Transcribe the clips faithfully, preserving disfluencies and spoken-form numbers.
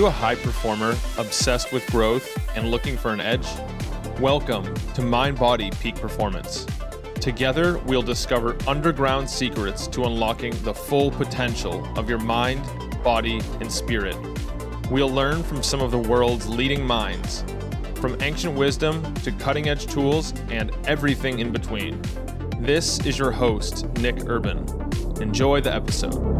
you a high performer obsessed with growth and looking for an edge? Welcome to Mind Body Peak Performance. Together, we'll discover underground secrets to unlocking the full potential of your mind, body, and spirit. We'll learn from some of the world's leading minds, from ancient wisdom to cutting-edge tools and everything in between. This is your host, Nick Urban. Enjoy the episode.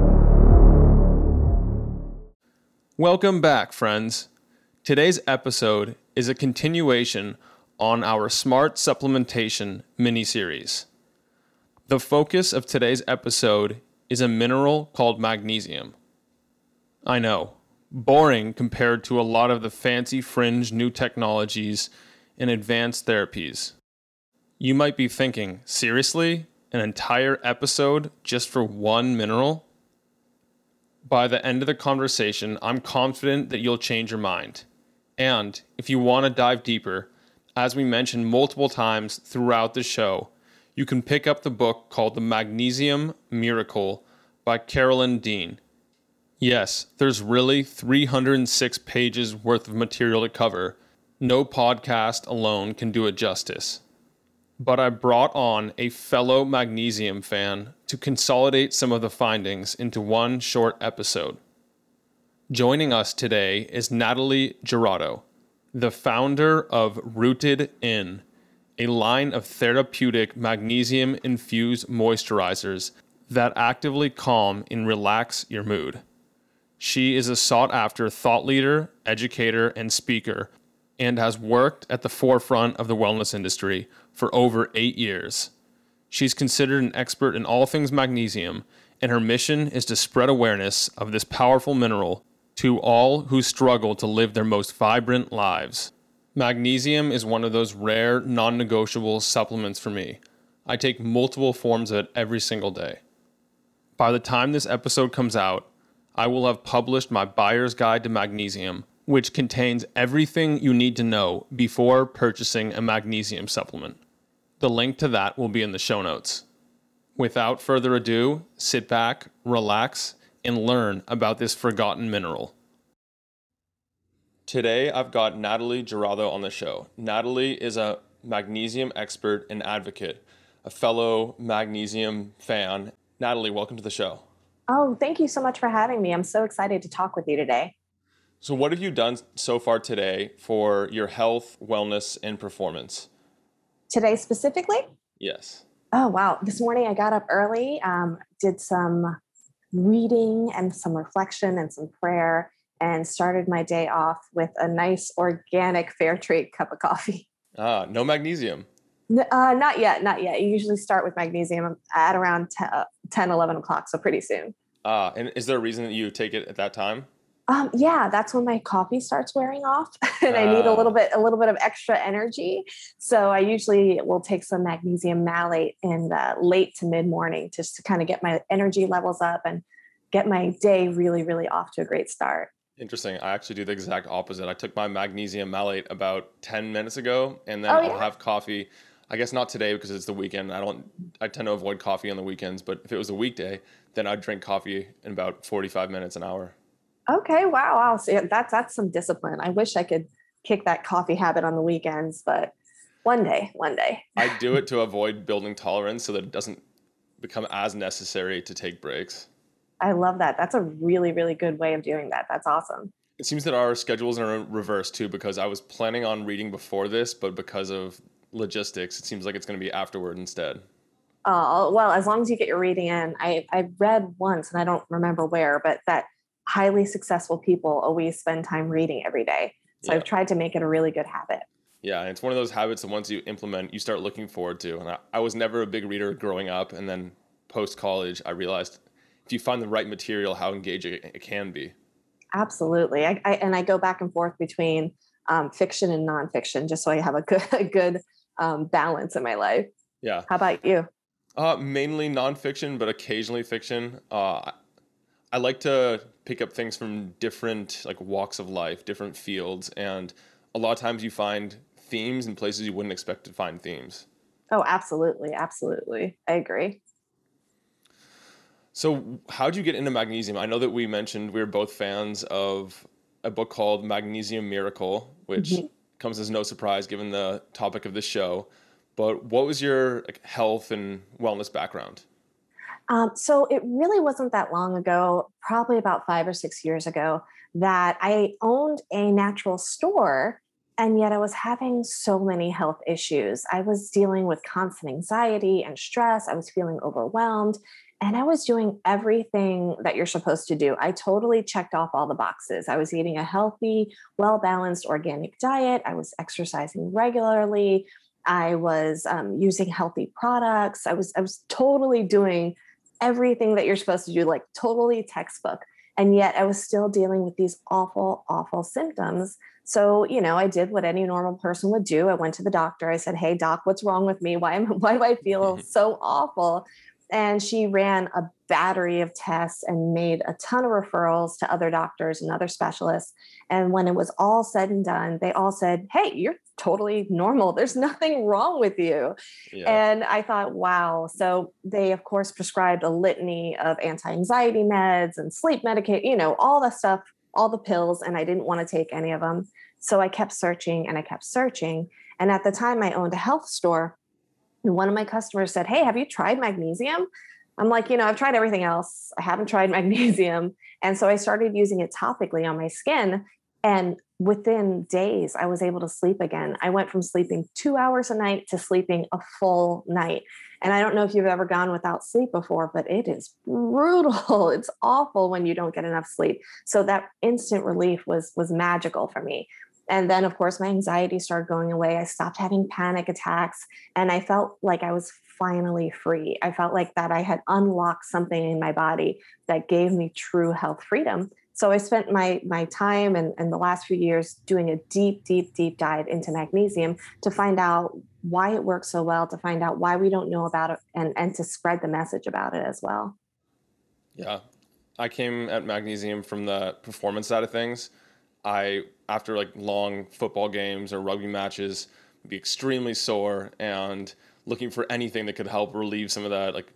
Welcome back, friends. Today's episode is a continuation on our Smart Supplementation mini-series. The focus of today's episode is a mineral called magnesium. I know, boring compared to a lot of the fancy fringe new technologies and advanced therapies. You might be thinking, seriously? An entire episode just for one mineral? By the end of the conversation, I'm confident that you'll change your mind. And if you want to dive deeper, as we mentioned multiple times throughout the show, you can pick up the book called The Magnesium Miracle by Carolyn Dean. Yes, there's really three hundred six pages worth of material to cover. No podcast alone can do it justice. But I brought on a fellow magnesium fan to consolidate some of the findings into one short episode. Joining us today is Natalie Gerardo, the founder of Rooted In, a line of therapeutic magnesium-infused moisturizers that actively calm and relax your mood. She is a sought-after thought leader, educator, and speaker, and has worked at the forefront of the wellness industry for over eight years. She's considered an expert in all things magnesium, and her mission is to spread awareness of this powerful mineral to all who struggle to live their most vibrant lives. Magnesium is one of those rare, non-negotiable supplements for me. I take multiple forms of it every single day. By the time this episode comes out, I will have published my buyer's guide to magnesium, which contains everything you need to know before purchasing a magnesium supplement. The link to that will be in the show notes. Without further ado, sit back, relax, and learn about this forgotten mineral. Today, I've got Natalie Gerardo on the show. Natalie is a magnesium expert and advocate, a fellow magnesium fan. Natalie, welcome to the show. Oh, thank you so much for having me. I'm so excited to talk with you today. So what have you done so far today for your health, wellness, and performance? Today specifically? Yes. Oh, wow. This morning I got up early, um, did some reading and some reflection and some prayer, and started my day off with a nice organic fair trade cup of coffee. Ah, no magnesium. Uh, not yet, not yet. You usually start with magnesium at around ten, eleven o'clock, so pretty soon. Ah, and is there a reason that you take it at that time? Um, yeah, that's when my coffee starts wearing off and I need a little bit, a little bit of extra energy. So I usually will take some magnesium malate in the late to mid morning just to kind of get my energy levels up and get my day really, really off to a great start. Interesting. I actually do the exact opposite. I took my magnesium malate about ten minutes ago, and then Oh, I'll yeah? have coffee. I guess not today because it's the weekend. I don't, I tend to avoid coffee on the weekends, but if it was a weekday, then I'd drink coffee in about forty-five minutes, an hour. Okay. Wow. Wow. So that's, that's some discipline. I wish I could kick that coffee habit on the weekends, but one day, one day. I do it to avoid building tolerance so that it doesn't become as necessary to take breaks. I love that. That's a really, really good way of doing that. That's awesome. It seems that our schedules are in reverse too, because I was planning on reading before this, but because of logistics, it seems like it's going to be afterward instead. Uh, well, as long as you get your reading in, I, I read once and I don't remember where, but that highly successful people always spend time reading every day. So Yeah. I've tried to make it a really good habit. Yeah, and it's one of those habits that once you implement, you start looking forward to. And I, I was never a big reader growing up, and then post-college, I realized if you find the right material, how engaging it, it can be. Absolutely. I, I, and I go back and forth between um, fiction and nonfiction, just so I have a good, a good um, balance in my life. Yeah. How about you? Uh, mainly nonfiction, but occasionally fiction. Uh, I like to pick up things from different like walks of life, different fields, and a lot of times you find themes in places you wouldn't expect to find themes. Oh, absolutely. Absolutely. I agree. So how'd you get into magnesium? I know that we mentioned we were both fans of a book called Magnesium Miracle, which Mhm. comes as no surprise given the topic of the show. But what was your like, health and wellness background? Um, so it really wasn't that long ago, probably about five or six years ago, that I owned a natural store. And yet I was having so many health issues. I was dealing with constant anxiety and stress. I was feeling overwhelmed. And I was doing everything that you're supposed to do. I totally checked off all the boxes. I was eating a healthy, well balanced organic diet. I was exercising regularly. I was um, using healthy products. I was I was totally doing everything that you're supposed to do, like totally textbook. And yet I was still dealing with these awful, awful symptoms. So, you know, I did what any normal person would do. I went to the doctor. I said, "Hey, doc, what's wrong with me? Why am why do I feel so awful?" And she ran a battery of tests and made a ton of referrals to other doctors and other specialists. And when it was all said and done, they all said, "Hey, you're totally normal. There's nothing wrong with you." Yeah. And I thought, wow. So they, of course, prescribed a litany of anti anxiety meds and sleep medication, you know, all the stuff, all the pills. And I didn't want to take any of them. So I kept searching and I kept searching. And at the time, I owned a health store. And one of my customers said, "Hey, have you tried magnesium?" I'm like, you know, I've tried everything else. I haven't tried magnesium. And so I started using it topically on my skin. And within days, I was able to sleep again. I went from sleeping two hours a night to sleeping a full night. And I don't know if you've ever gone without sleep before, but it is brutal. It's awful when you don't get enough sleep. So that instant relief was was magical for me. And then, of course, my anxiety started going away. I stopped having panic attacks and I felt like I was finally free. I felt like that I had unlocked something in my body that gave me true health freedom. So I spent my my time and, and the last few years doing a deep, deep, deep dive into magnesium to find out why it works so well, to find out why we don't know about it, and, and to spread the message about it as well. Yeah. I came at magnesium from the performance side of things. I, after like long football games or rugby matches, would be extremely sore and looking for anything that could help relieve some of that like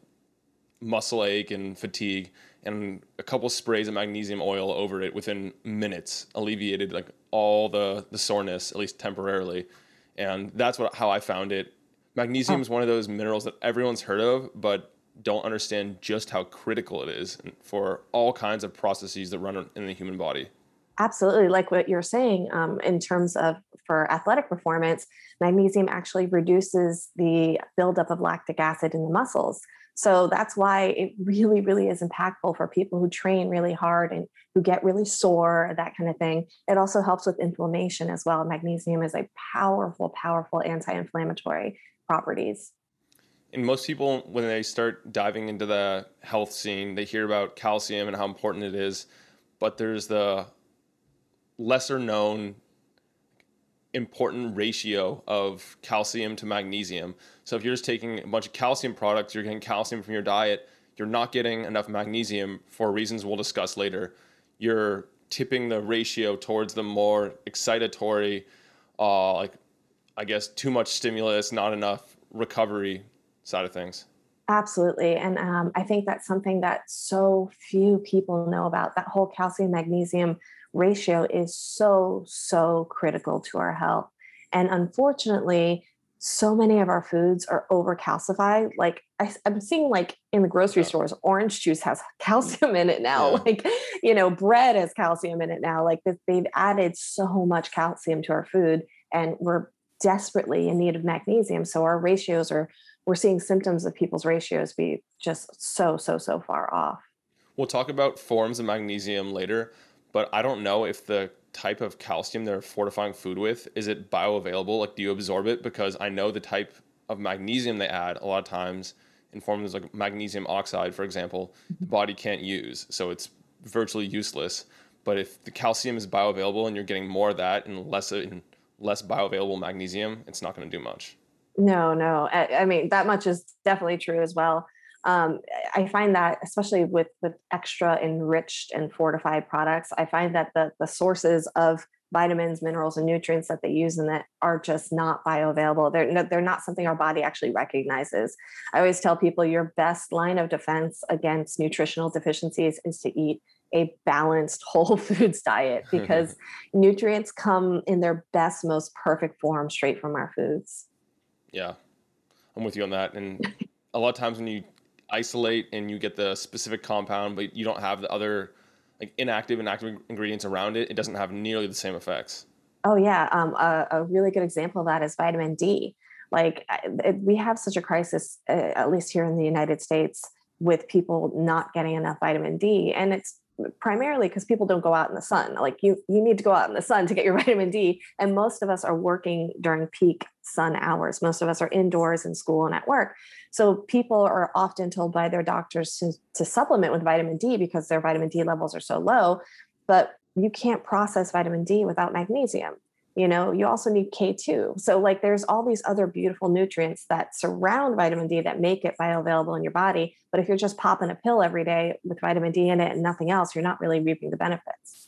muscle ache and fatigue. And a couple sprays of magnesium oil over it within minutes alleviated like all the the soreness, at least temporarily. And that's what how I found it. Magnesium Oh, is one of those minerals that everyone's heard of, but don't understand just how critical it is for all kinds of processes that run in the human body. absolutely. Like what you're saying, um, in terms of for athletic performance, magnesium actually reduces the buildup of lactic acid in the muscles. So that's why it really, really is impactful for people who train really hard and who get really sore, that kind of thing. It also helps with inflammation as well. Magnesium is a powerful, powerful anti inflammatory properties. And most people, when they start diving into the health scene, they hear about calcium and how important it is. But there's the lesser known important ratio of calcium to magnesium. So if you're just taking a bunch of calcium products, you're getting calcium from your diet, you're not getting enough magnesium for reasons we'll discuss later. You're tipping the ratio towards the more excitatory, uh, like I guess too much stimulus, not enough recovery side of things. Absolutely. And um, I think that's something that so few people know about. That whole calcium magnesium ratio is so, so critical to our health. And unfortunately, so many of our foods are over calcified. Like I, I'm seeing, like in the grocery Yeah. stores, orange juice has calcium in it now. Yeah. Like, you know, bread has calcium in it now. Like that they've added so much calcium to our food, and we're desperately in need of magnesium. So our ratios are we're seeing symptoms of people's ratios be just so, so, so far off. We'll talk about forms of magnesium later, but I don't know if the type of calcium they're fortifying food with, is it bioavailable? Like, do you absorb it? Because I know the type of magnesium they add a lot of times in forms like magnesium oxide, for example, the body can't use. So it's virtually useless. But if the calcium is bioavailable and you're getting more of that and less in less bioavailable magnesium, it's not going to do much. No, no. I, I mean, that much is definitely true as well. Um, I find that, especially with with extra enriched and fortified products, I find that the the sources of vitamins, minerals, and nutrients that they use in it are just not bioavailable. They're no, they're not something our body actually recognizes. I always tell people your best line of defense against nutritional deficiencies is to eat a balanced whole foods diet, because nutrients come in their best, most perfect form straight from our foods. Yeah, I'm with you on that. And a lot of times when you isolate and you get the specific compound, but you don't have the other like inactive and active ingredients around it, it doesn't have nearly the same effects. Oh yeah, um, a, a really good example of that is vitamin D. Like I- it, we have such a crisis, uh, at least here in the United States, with people not getting enough vitamin D, and it's primarily because people don't go out in the sun. Like you, you need to go out in the sun to get your vitamin D, and most of us are working during peak sun hours. Most of us are indoors in school and at work. So people are often told by their doctors to, to supplement with vitamin D because their vitamin D levels are so low. But you can't process vitamin D without magnesium. You know, you also need K two. So like there's all these other beautiful nutrients that surround vitamin D that make it bioavailable in your body. But if you're just popping a pill every day with vitamin D in it and nothing else, you're not really reaping the benefits.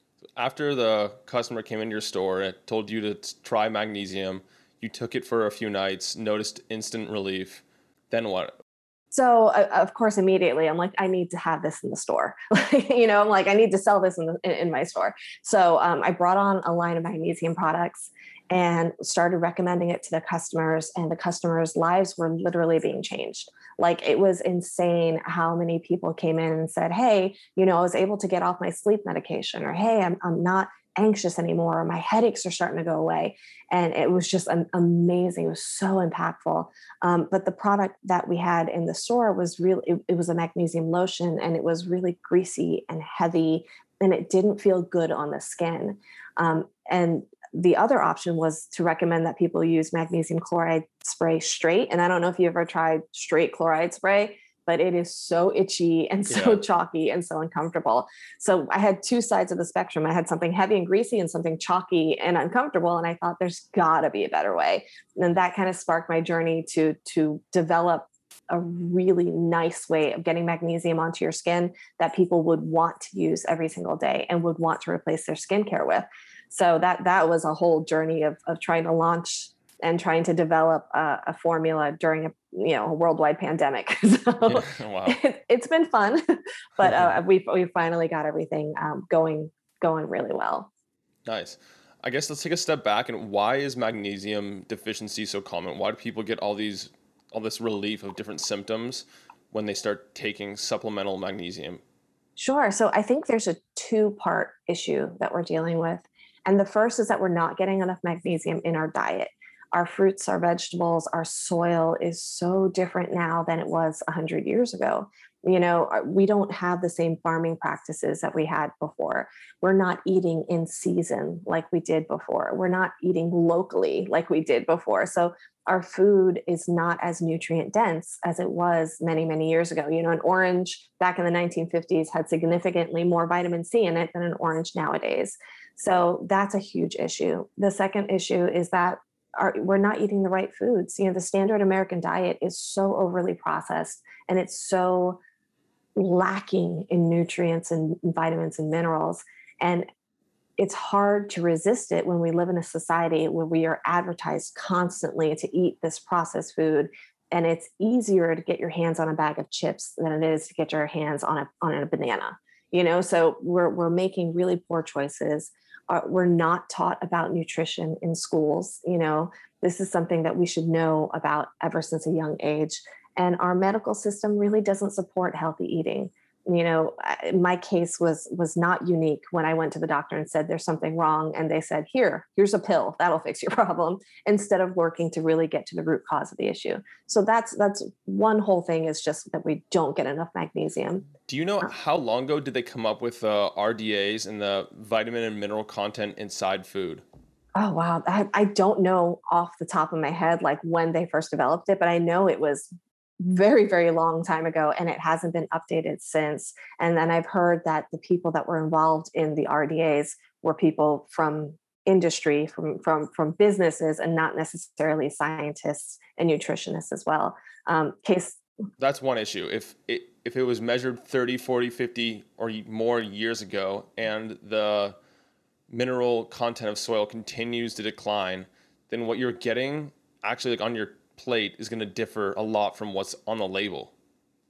After the customer came into your store and told you to t- try magnesium, you took it for a few nights, noticed instant relief. Then what? So uh, of course, immediately I'm like, I need to have this in the store. you know, I'm like, I need to sell this in, the, in, in my store. So um, I brought on a line of magnesium products and started recommending it to the customers, and the customers' lives were literally being changed. Like it was insane how many people came in and said, hey, you know, I was able to get off my sleep medication, or hey, I'm, I'm not anxious anymore, or my headaches are starting to go away. And it was just um, amazing. It was so impactful. Um, but the product that we had in the store was really, it, it was a magnesium lotion, and it was really greasy and heavy, and it didn't feel good on the skin. Um, and the other option was to recommend that people use magnesium chloride spray straight. And I don't know if you ever tried straight chloride spray, but it is so itchy and so Yeah. chalky and so uncomfortable. So I had two sides of the spectrum. I had something heavy and greasy and something chalky and uncomfortable. And I thought there's gotta be a better way. And that kind of sparked my journey to, to develop a really nice way of getting magnesium onto your skin that people would want to use every single day and would want to replace their skincare with. So that that was a whole journey of of trying to launch and trying to develop a, a formula during a you know a worldwide pandemic. So Wow. it, it's been fun, but uh, we we finally got everything um, going going really well. Nice. I guess let's take a step back. And why is magnesium deficiency so common? Why do people get all these, all this relief of different symptoms when they start taking supplemental magnesium? Sure. So I think there's a two part issue that we're dealing with. And the first is that we're not getting enough magnesium in our diet. Our fruits, our vegetables, our soil is so different now than it was one hundred years ago. You know, uh, we don't have the same farming practices that we had before. We're not eating in season like we did before. We're not eating locally like we did before. So our food is not as nutrient dense as it was many, many years ago. You know, an orange back in the nineteen fifties had significantly more vitamin C in it than an orange nowadays. So that's a huge issue. The second issue is that our, we're not eating the right foods. You know, the standard American diet is so overly processed, and it's so lacking in nutrients and vitamins and minerals. And it's hard to resist it when we live in a society where we are advertised constantly to eat this processed food. And it's easier to get your hands on a bag of chips than it is to get your hands on a on a banana. You know, so we're we're making really poor choices. Uh, we're not taught about nutrition in schools. You know, this is something that we should know about ever since a young age. And our medical system really doesn't support healthy eating. You know, I- my case was was not unique. When I went to the doctor and said there's something wrong, and they said, here, here's a pill that'll fix your problem, instead of working to really get to the root cause of the issue. So that's that's one whole thing, is just that we don't get enough magnesium. Do you know Uh, how long ago did they come up with uh, R D As and the vitamin and mineral content inside food? Oh wow, I, I don't know off the top of my head like when they first developed it, but I know it was very, very long time ago, and it hasn't been updated since. And then I've heard that the people that were involved in the R D As were people from industry, from from from businesses, and not necessarily scientists and nutritionists as well. Um, case That's one issue. If it, if it was measured thirty, forty, fifty, or more years ago, and the mineral content of soil continues to decline, then what you're getting actually like on your plate is going to differ a lot from what's on the label.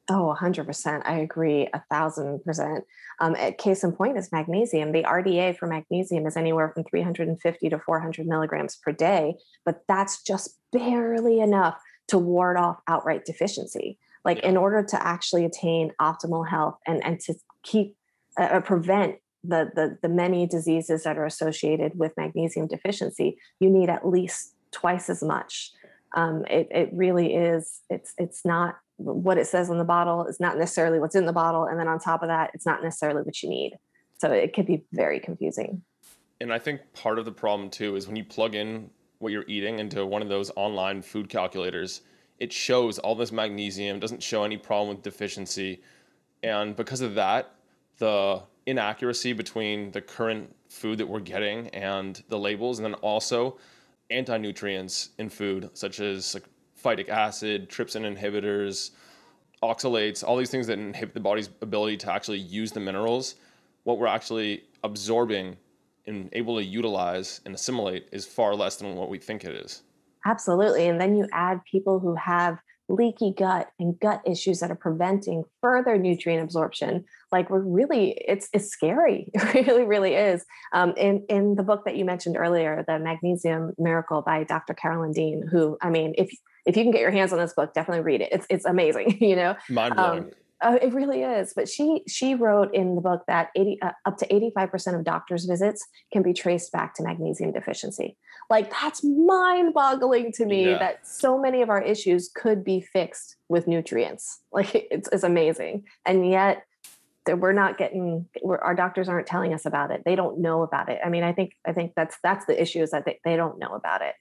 Oh, one hundred percent. I agree a thousand percent. Um, a case in point is magnesium. The R D A for magnesium is anywhere from three hundred fifty to four hundred milligrams per day, but that's just barely enough to ward off outright deficiency. Like, Yeah. in order to actually attain optimal health and, and to keep, uh, uh, prevent the, the, the many diseases that are associated with magnesium deficiency, you need at least twice as much. Um, it, it really is, it's, it's not what it says on the bottle is not necessarily what's in the bottle. And then on top of that, it's not necessarily what you need. So it could be very confusing. And I think part of the problem too is when you plug in what you're eating into one of those online food calculators, it shows all this magnesium, doesn't show any problem with deficiency. And because of that, the inaccuracy between the current food that we're getting and the labels, and then also anti-nutrients in food, such as like phytic acid, trypsin inhibitors, oxalates, all these things that inhibit the body's ability to actually use the minerals, what we're actually absorbing and able to utilize and assimilate is far less than what we think it is. Absolutely. And then you add people who have leaky gut and gut issues that are preventing further nutrient absorption. Like, we're really, it's it's scary. It really, really is. Um, in in the book that you mentioned earlier, The Magnesium Miracle by Doctor Carolyn Dean, who, I mean, if if you can get your hands on this book, definitely read it. It's it's amazing, you know. Mind blowing. Um, Oh, it really is. But she she wrote in the book that eighty uh, up to eighty-five percent of doctors' visits can be traced back to magnesium deficiency. Like, that's mind-boggling to me Yeah. that so many of our issues could be fixed with nutrients. Like, it's it's amazing. And yet that we're not getting we're, our doctors aren't telling us about it. They don't know about it. I mean, I think I think that's that's the issue, is that they, they don't know about it.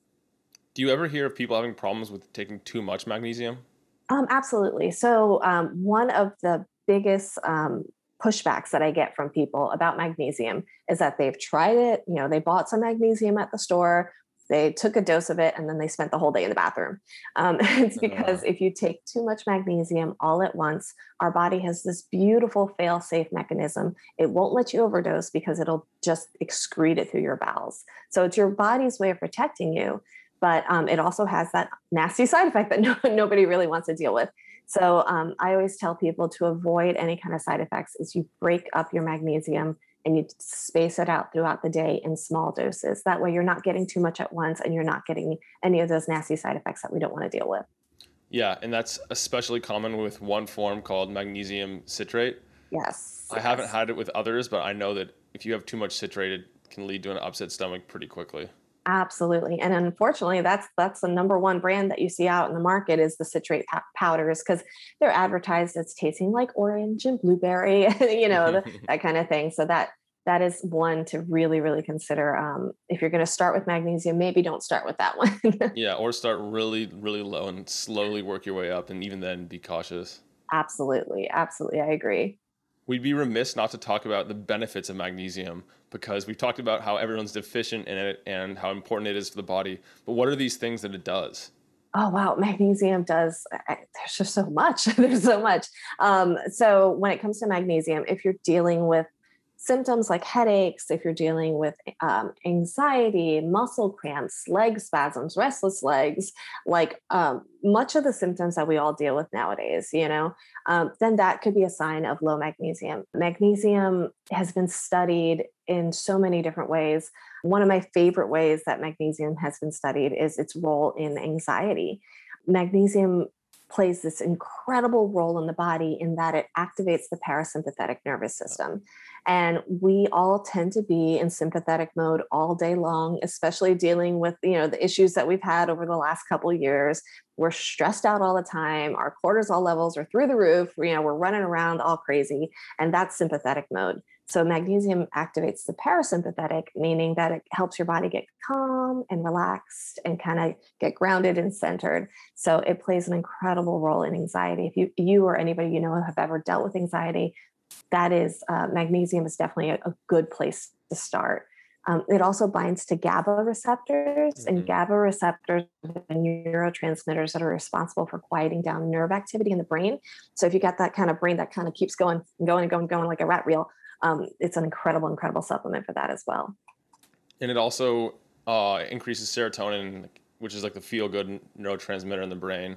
Do you ever hear of people having problems with taking too much magnesium? Um, absolutely. So, um, one of the biggest um, pushbacks that I get from people about magnesium is that they've tried it. You know, they bought some magnesium at the store, they took a dose of it, and then they spent the whole day in the bathroom. Um, it's Uh, because if you take too much magnesium all at once, our body has this beautiful fail-safe mechanism. It won't let you overdose because it'll just excrete it through your bowels. So it's your body's way of protecting you, but um, it also has that nasty side effect that no, nobody really wants to deal with. So um, I always tell people to avoid any kind of side effects is you break up your magnesium and you space it out throughout the day in small doses. That way you're not getting too much at once and you're not getting any of those nasty side effects that we don't want to deal with. yeah, and that's especially common with one form called magnesium citrate. Yes, I haven't yes. had it with others, but I know that if you have too much citrate, it can lead to an upset stomach pretty quickly. Absolutely. And unfortunately, that's that's the number one brand that you see out in the market is the citrate pow- powders, because they're advertised as tasting like orange and blueberry, you know, the, that kind of thing. So that that is one to really, really consider. Um, if you're going to start with magnesium, maybe don't start with that one. Yeah, or start really, really low and slowly work your way up, and even then be cautious. Absolutely. Absolutely. I agree. We'd be remiss not to talk about the benefits of magnesium because we've talked about how everyone's deficient in it and how important it is for the body. But what are these things that it does? Oh wow, magnesium does. I, there's just so much. There's so much. Um, so when it comes to magnesium, if you're dealing with symptoms like headaches, if you're dealing with um, anxiety, muscle cramps, leg spasms, restless legs, like um, much of the symptoms that we all deal with nowadays, you know, um, then that could be a sign of low magnesium. Magnesium has been studied in so many different ways. One of my favorite ways that magnesium has been studied is its role in anxiety. Magnesium plays this incredible role in the body in that it activates the parasympathetic nervous system. And we all tend to be in sympathetic mode all day long, especially dealing with, you know, the issues that we've had over the last couple of years. We're stressed out all the time. Our cortisol levels are through the roof. You know, we're running around all crazy, and that's sympathetic mode. So magnesium activates the parasympathetic, meaning that it helps your body get calm and relaxed and kind of get grounded and centered. So it plays an incredible role in anxiety. If you you or anybody you know have ever dealt with anxiety, that is uh, magnesium is definitely a, a good place to start. Um, it also binds to GABA receptors, and Hmm. GABA receptors are the neurotransmitters that are responsible for quieting down nerve activity in the brain. So if you got that kind of brain that kind of keeps going and going and going and going like a rat reel, um, it's an incredible, incredible supplement for that as well. And it also uh, increases serotonin, which is like the feel good neurotransmitter in the brain.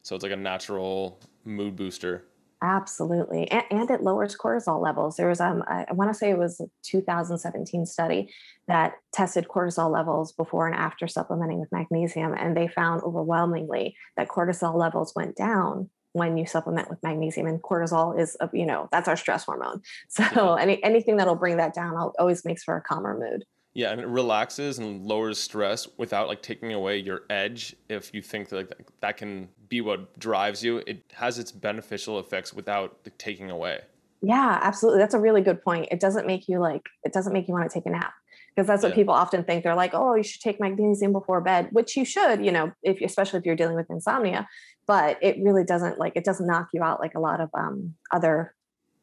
So it's like a natural mood booster. Absolutely. And, and it lowers cortisol levels. There was, um, I, I want to say it was a two thousand seventeen study that tested cortisol levels before and after supplementing with magnesium. And they found overwhelmingly that cortisol levels went down when you supplement with magnesium. And cortisol is, a, you know, that's our stress hormone. So Yeah. any, anything that'll bring that down always makes for a calmer mood. Yeah, and it relaxes and lowers stress without like taking away your edge. If you think that like, that can be what drives you, it has its beneficial effects without like, taking away. Yeah, absolutely. That's a really good point. It doesn't make you like, it doesn't make you want to take a nap, because that's what Yeah. people often think. They're like, oh, you should take magnesium before bed, which you should, you know, if especially if you're dealing with insomnia, but it really doesn't like, it doesn't knock you out like a lot of um, other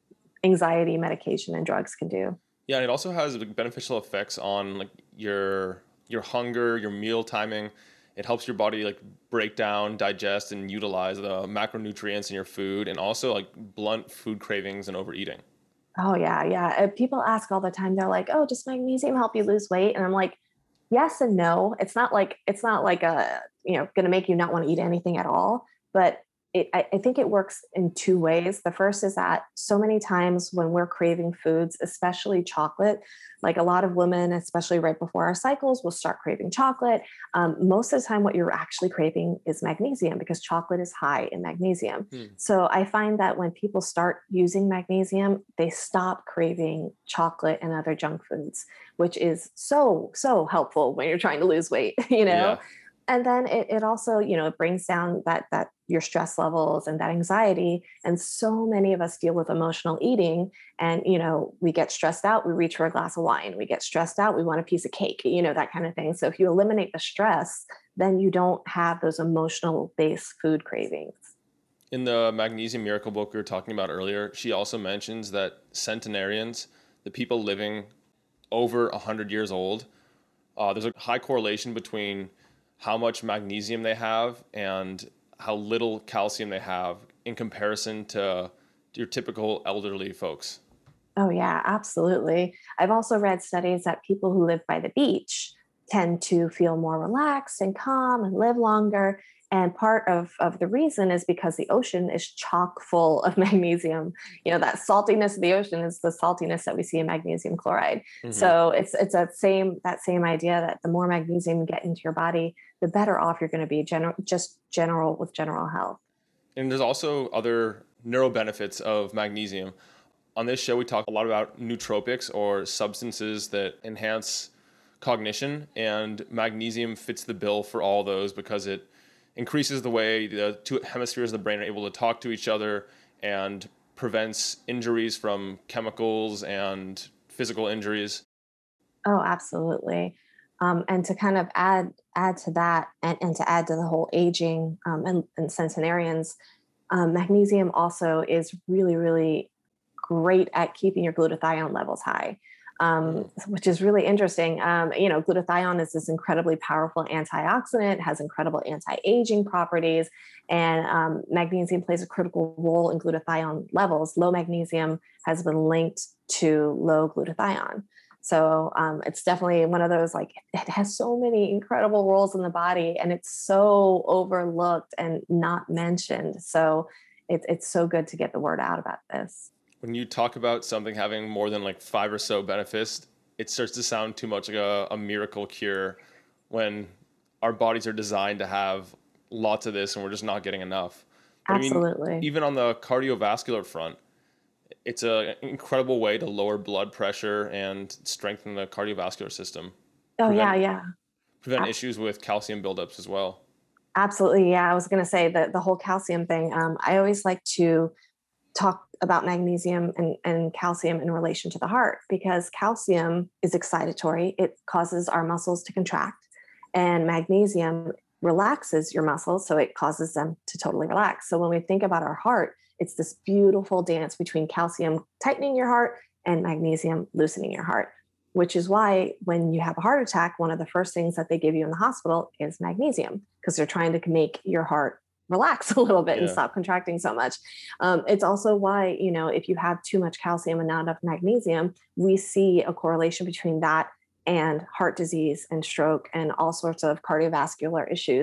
anxiety medication and drugs can do. Yeah, and it also has beneficial effects on like your your hunger, your meal timing. It helps your body like break down, digest, and utilize the macronutrients in your food, and also like blunt food cravings and overeating. Oh yeah, yeah. Uh, People ask all the time. They're like, "Oh, does magnesium help you lose weight?" And I'm like, "Yes and no. It's not like it's not like a you know going to make you not want to eat anything at all, but it, I, I think it works in two ways. The first is that so many times when we're craving foods, especially chocolate, like a lot of women, especially right before our cycles, will start craving chocolate. Um, most of the time, what you're actually craving is magnesium, because chocolate is high in magnesium. Hmm. So I find that when people start using magnesium, they stop craving chocolate and other junk foods, which is so, so helpful when you're trying to lose weight, you know? Yeah. And then it, it also, you know, it brings down that, that your stress levels and that anxiety. And so many of us deal with emotional eating, and, you know, we get stressed out, we reach for a glass of wine, we get stressed out, we want a piece of cake, you know, that kind of thing. So if you eliminate the stress, then you don't have those emotional based food cravings. In the Magnesium Miracle book we were talking about earlier, she also mentions that centenarians, the people living over one hundred years old, uh, there's a high correlation between how much magnesium they have and how little calcium they have in comparison to your typical elderly folks. Oh, yeah, absolutely. I've also read studies that people who live by the beach tend to feel more relaxed and calm and live longer. And part of, of the reason is because the ocean is chock full of magnesium. You know, that saltiness of the ocean is the saltiness that we see in magnesium chloride. Mm-hmm. So it's it's a same that same idea that the more magnesium you get into your body, the better off you're going to be, general, just general with general health. And there's also other neuro benefits of magnesium. On this show, we talk a lot about nootropics, or substances that enhance cognition, and magnesium fits the bill for all those because it increases the way the two hemispheres of the brain are able to talk to each other and prevents injuries from chemicals and physical injuries. Oh, absolutely. Um, and to kind of add add to that, and, and to add to the whole aging um, and, and centenarians, um, magnesium also is really, really great at keeping your glutathione levels high, um, which is really interesting. Um, you know, glutathione is this incredibly powerful antioxidant, has incredible anti-aging properties, and um, magnesium plays a critical role in glutathione levels. Low magnesium has been linked to low glutathione. So um, it's definitely one of those, like, it has so many incredible roles in the body, and it's so overlooked and not mentioned. So it's it's so good to get the word out about this. When you talk about something having more than like five or so benefits, it starts to sound too much like a, a miracle cure, when our bodies are designed to have lots of this and we're just not getting enough. But Absolutely. I mean, even on the cardiovascular front, it's an incredible way to lower blood pressure and strengthen the cardiovascular system. Oh, Prevent, yeah, yeah. prevent Ab- issues with calcium buildups as well. Absolutely. Yeah. I was going to say that the whole calcium thing, um, I always like to talk about magnesium and, and calcium in relation to the heart, because calcium is excitatory. It causes our muscles to contract, and magnesium relaxes your muscles. So it causes them to totally relax. So when we think about our heart, it's this beautiful dance between calcium tightening your heart and magnesium loosening your heart, which is why when you have a heart attack, one of the first things that they give you in the hospital is magnesium, because they're trying to make your heart relax a little bit Yeah. and stop contracting so much. Um, it's also why, you know, if you have too much calcium and not enough magnesium, we see a correlation between that and heart disease and stroke and all sorts of cardiovascular issues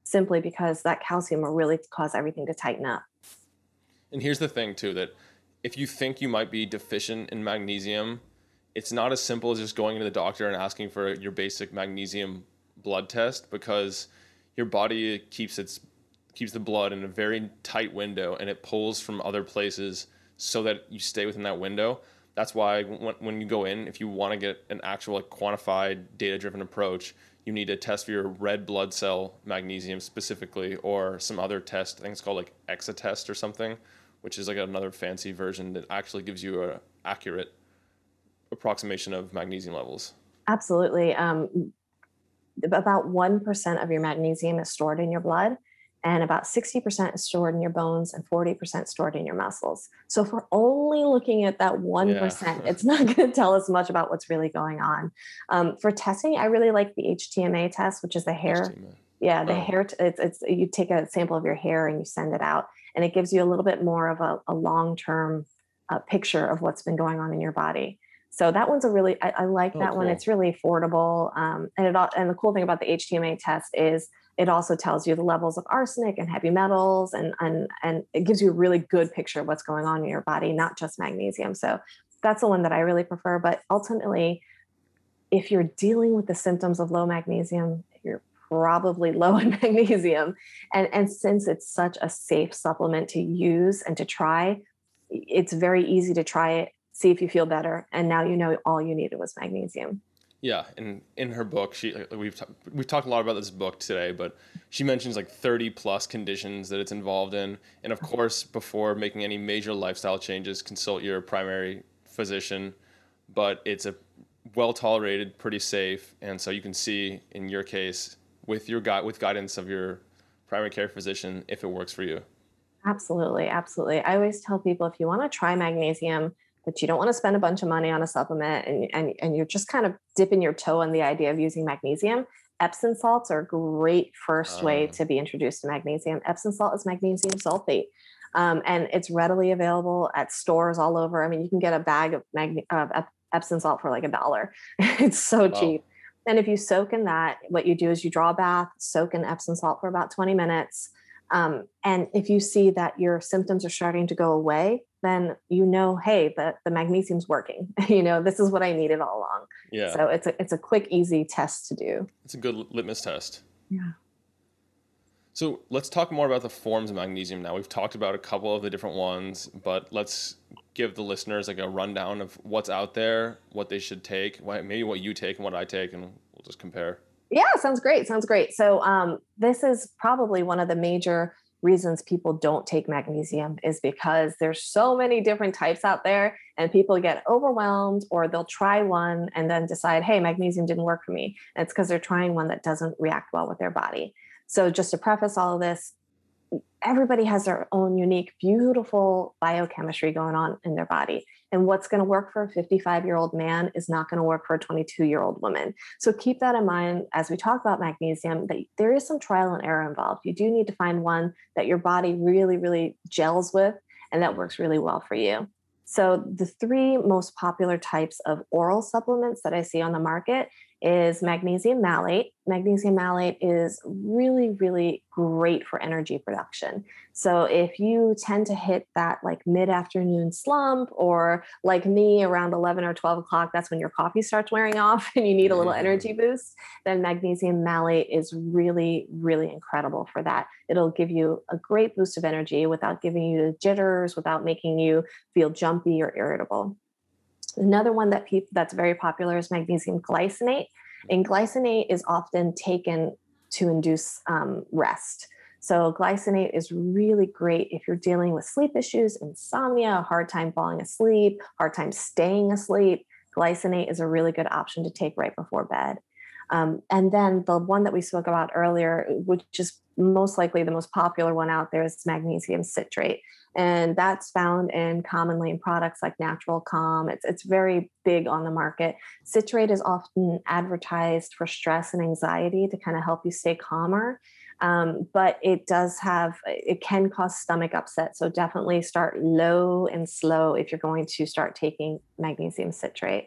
simply because that calcium will really cause everything to tighten up. And here's the thing too, that if you think you might be deficient in magnesium, it's not as simple as just going to the doctor and asking for your basic magnesium blood test, because your body keeps its keeps the blood in a very tight window, and it pulls from other places so that you stay within that window. That's why when, when you go in, if you want to get an actual like quantified data-driven approach, you need to test for your red blood cell magnesium specifically, or some other test. I think it's called like ExaTest or something, which is like another fancy version that actually gives you an accurate approximation of magnesium levels. Absolutely. Um, about one percent of your magnesium is stored in your blood, and about sixty percent is stored in your bones and forty percent stored in your muscles. So if we're only looking at that one percent, yeah. It's not going to tell us much about what's really going on. Um, for testing, I really like the H T M A test, which is the hair. H T M A. Yeah, the oh. hair, t- it's, it's, you take a sample of your hair and you send it out, and it gives you a little bit more of a, a long-term uh, picture of what's been going on in your body. So that one's a really, I, I like oh, that cool. one. It's really affordable. Um, and it and the cool thing about the H T M A test is it also tells you the levels of arsenic and heavy metals, and, and, and it gives you a really good picture of what's going on in your body, not just magnesium. So that's the one that I really prefer. But ultimately, if you're dealing with the symptoms of low magnesium, you're probably low in magnesium. And, and since it's such a safe supplement to use and to try, it's very easy to try it, see if you feel better, and now you know all you needed was magnesium. Yeah, and in her book, she we've t- we've talked a lot about this book today, but she mentions like thirty plus conditions that it's involved in, and of course, before making any major lifestyle changes, consult your primary physician. But it's a well tolerated, pretty safe, and so you can see in your case with your gui- with guidance of your primary care physician if it works for you. Absolutely, absolutely. I always tell people, if you want to try magnesium, but you don't want to spend a bunch of money on a supplement, and, and, and you're just kind of dipping your toe in the idea of using magnesium, Epsom salts are a great first um. way to be introduced to magnesium. Epsom salt is magnesium sulfate, um, and it's readily available at stores all over. I mean, you can get a bag of, magne- of Epsom salt for like a dollar. It's so wow. cheap. And if you soak in that, what you do is you draw a bath, soak in Epsom salt for about twenty minutes. Um, and if you see that your symptoms are starting to go away, then you know, hey, the, the magnesium's working. You know, this is what I needed all along. Yeah. So it's a it's a quick, easy test to do. It's a good litmus test. Yeah. So let's talk more about the forms of magnesium now. We've talked about a couple of the different ones, but let's give the listeners like a rundown of what's out there, what they should take, maybe what you take and what I take, and we'll just compare. Yeah, sounds great. Sounds great. So um, this is probably one of the major reasons people don't take magnesium, is because there's so many different types out there, and people get overwhelmed, or they'll try one and then decide, hey, magnesium didn't work for me. And it's because they're trying one that doesn't react well with their body. So just to preface all of this, everybody has their own unique, beautiful biochemistry going on in their body. And what's going to work for a fifty-five-year-old man is not going to work for a twenty-two-year-old woman. So keep that in mind as we talk about magnesium, that there is some trial and error involved. You do need to find one that your body really, really gels with and that works really well for you. So the three most popular types of oral supplements that I see on the market is magnesium malate. Magnesium malate is really, really great for energy production. So if you tend to hit that like mid-afternoon slump, or like me around eleven or twelve o'clock, that's when your coffee starts wearing off and you need a little energy boost, then magnesium malate is really, really incredible for that. It'll give you a great boost of energy without giving you the jitters, without making you feel jumpy or irritable. Another one that people that's very popular is magnesium glycinate. And glycinate is often taken to induce um, rest. So glycinate is really great if you're dealing with sleep issues, insomnia, a hard time falling asleep, hard time staying asleep. Glycinate is a really good option to take right before bed. Um, and then the one that we spoke about earlier, which is most likely the most popular one out there, is magnesium citrate. And that's found in commonly in products like Natural Calm. It's, it's very big on the market. Citrate is often advertised for stress and anxiety to kind of help you stay calmer. Um, but it does have, it can cause stomach upset. So definitely start low and slow if you're going to start taking magnesium citrate.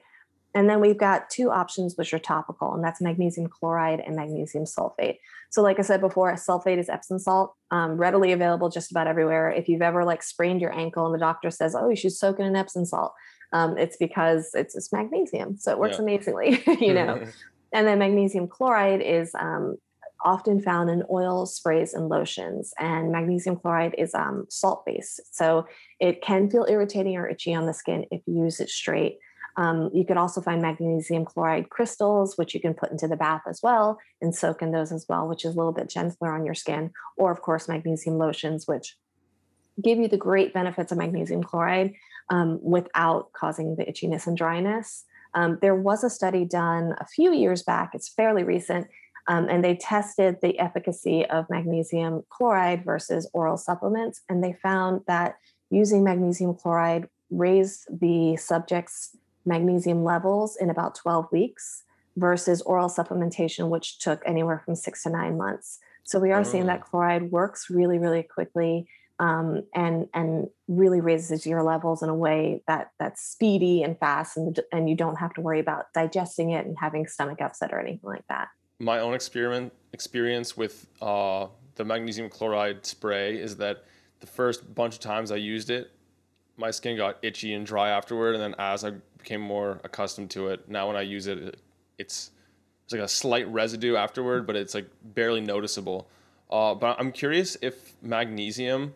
And then we've got two options, which are topical, and that's magnesium chloride and magnesium sulfate. So like I said before, sulfate is Epsom salt, um, readily available just about everywhere. If you've ever like sprained your ankle and the doctor says, oh, you should soak it in Epsom salt, um, it's because it's, it's magnesium. So it works Yeah. amazingly, you know. And then magnesium chloride is um, often found in oils, sprays, and lotions. And magnesium chloride is um, salt-based. So it can feel irritating or itchy on the skin if you use it straight. Um, you could also find magnesium chloride crystals, which you can put into the bath as well and soak in those as well, which is a little bit gentler on your skin. Or, of course, magnesium lotions, which give you the great benefits of magnesium chloride um, without causing the itchiness and dryness. Um, there was a study done a few years back, it's fairly recent, um, and they tested the efficacy of magnesium chloride versus oral supplements. And they found that using magnesium chloride raised the subject's magnesium levels in about twelve weeks versus oral supplementation, which took anywhere from six to nine months. So we are seeing that Oh. chloride works really, really quickly um, and and really raises your levels in a way that that's speedy and fast, and and you don't have to worry about digesting it and having stomach upset or anything like that. My own experiment experience with uh, the magnesium chloride spray is that the first bunch of times I used it, my skin got itchy and dry afterward, and then as I became more accustomed to it, now when I use it, it it's it's like a slight residue afterward, but it's like barely noticeable. Uh, but I'm curious if magnesium,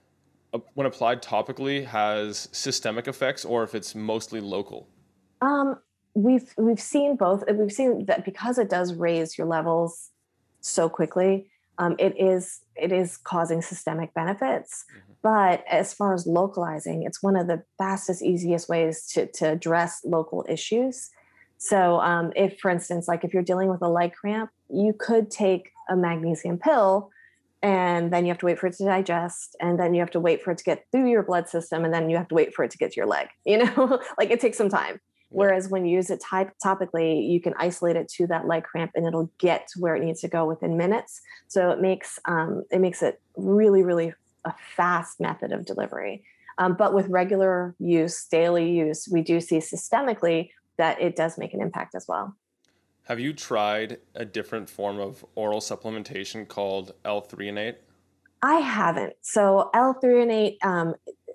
uh, when applied topically, has systemic effects or if it's mostly local. Um, we've we've seen both. We've seen that because it does raise your levels so quickly, um, it is it is causing systemic benefits. Mhm. But as far as localizing, it's one of the fastest, easiest ways to to address local issues. So, um, if, for instance, like if you're dealing with a leg cramp, you could take a magnesium pill, and then you have to wait for it to digest, and then you have to wait for it to get through your blood system, and then you have to wait for it to get to your leg. You know, like it takes some time. Yeah. Whereas when you use it type, topically, you can isolate it to that leg cramp, and it'll get to where it needs to go within minutes. So it makes um, it makes it really, really a fast method of delivery. Um, but with regular use, daily use, we do see systemically that it does make an impact as well. Have you tried a different form of oral supplementation called L-threonate? I haven't. So L-threonate um,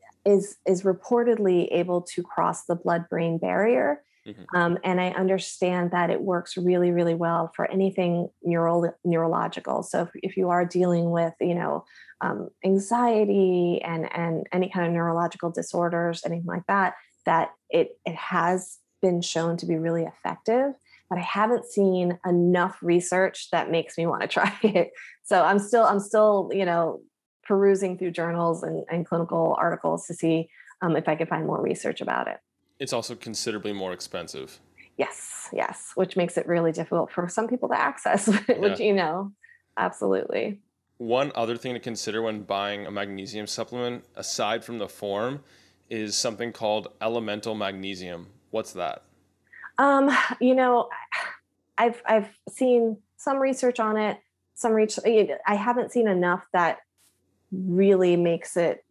is is reportedly able to cross the blood-brain barrier, Mhm. um, and I understand that it works really, really well for anything neuro- neurological. So if, if you are dealing with, you know, um, anxiety and and any kind of neurological disorders, anything like that, that it it has been shown to be really effective. But I haven't seen enough research that makes me want to try it. So I'm still I'm still you know perusing through journals and, and clinical articles to see um, if I could find more research about it. It's also considerably more expensive. Yes, yes, which makes it really difficult for some people to access, Yeah. which, you know, absolutely. One other thing to consider when buying a magnesium supplement, aside from the form, is something called elemental magnesium. What's that? Um, you know, I've I've seen some research on it, some reach I haven't seen enough that really makes it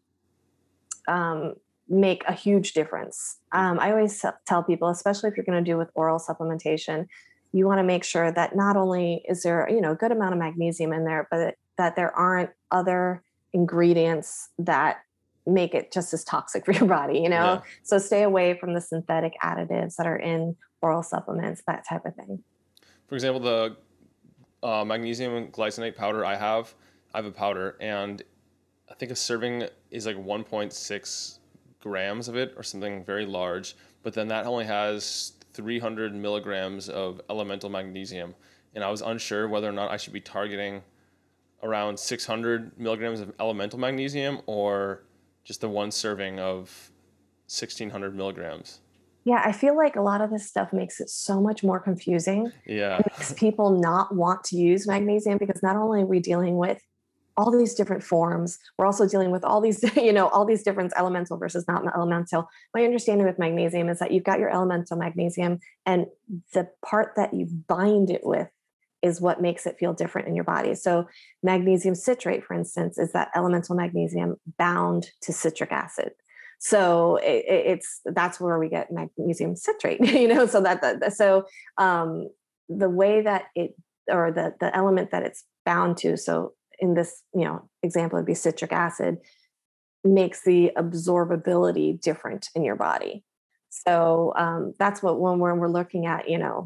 um, make a huge difference. Um, I always tell people, especially if you're going to do with oral supplementation, you want to make sure that not only is there, you know, a good amount of magnesium in there, but that there aren't other ingredients that make it just as toxic for your body, you know? Yeah. So stay away from the synthetic additives that are in oral supplements, that type of thing. For example, the uh, magnesium glycinate powder I have, I have a powder, and I think a serving is like one point six grams of it or something very large, but then that only has three hundred milligrams of elemental magnesium. And I was unsure whether or not I should be targeting around six hundred milligrams of elemental magnesium or just the one serving of sixteen hundred milligrams. Yeah, I feel like a lot of this stuff makes it so much more confusing Yeah. and makes people not want to use magnesium because not only are we dealing with all these different forms, we're also dealing with all these, you know, all these different elemental versus not elemental. My understanding with magnesium is that you've got your elemental magnesium, and the part that you bind it with is what makes it feel different in your body. So magnesium citrate, for instance, is that elemental magnesium bound to citric acid. So it, it's that's where we get magnesium citrate, you know. So that, that so um, the way that it or the the element that it's bound to. So in this, you know, example would be citric acid, makes the absorbability different in your body. So um, that's what when we're, we're looking at, you know,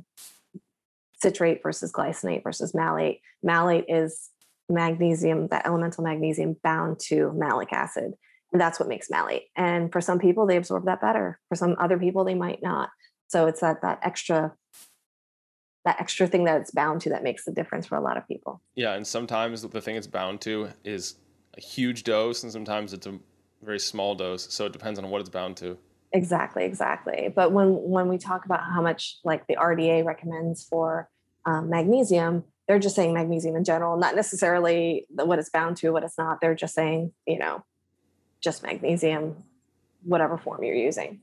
citrate versus glycinate versus malate. Malate is magnesium, that elemental magnesium bound to malic acid. And that's what makes malate. And for some people, they absorb that better. For some other people, they might not. So it's that that extra that extra thing that it's bound to that makes the difference for a lot of people. Yeah, and sometimes the thing it's bound to is a huge dose, and sometimes it's a very small dose. So it depends on what it's bound to. Exactly, exactly. But when when we talk about how much like the R D A recommends for um, magnesium, they're just saying magnesium in general, not necessarily the, what it's bound to, what it's not. They're just saying, you know, just magnesium, whatever form you're using.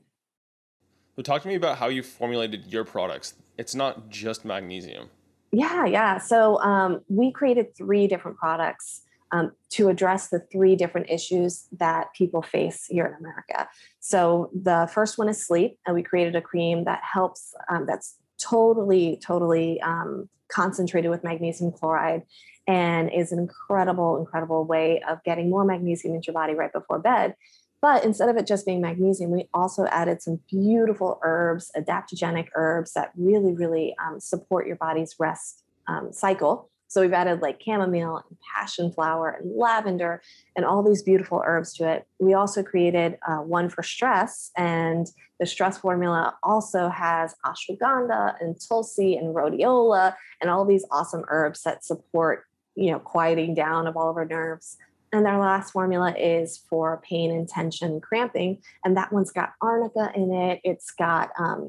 So talk to me about how you formulated your products. It's not just magnesium. Yeah, yeah. So um, we created three different products um, to address the three different issues that people face here in America. So the first one is sleep, and we created a cream that helps, um, that's totally, totally um, concentrated with magnesium chloride and is an incredible, incredible way of getting more magnesium into your body right before bed. But instead of it just being magnesium, we also added some beautiful herbs, adaptogenic herbs that really, really um, support your body's rest um, cycle. So we've added like chamomile and passion flower and lavender and all these beautiful herbs to it. We also created uh, one for stress, and the stress formula also has ashwagandha and tulsi and rhodiola and all these awesome herbs that support, you know, quieting down of all of our nerves. And our last formula is for pain and tension, cramping. And that one's got arnica in it. It's got um,